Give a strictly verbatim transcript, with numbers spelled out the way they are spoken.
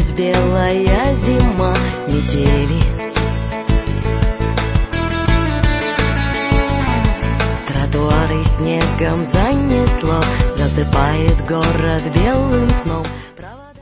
Вернулась белая зима, метели. Тротуары снегом занесло, засыпает город белым сном.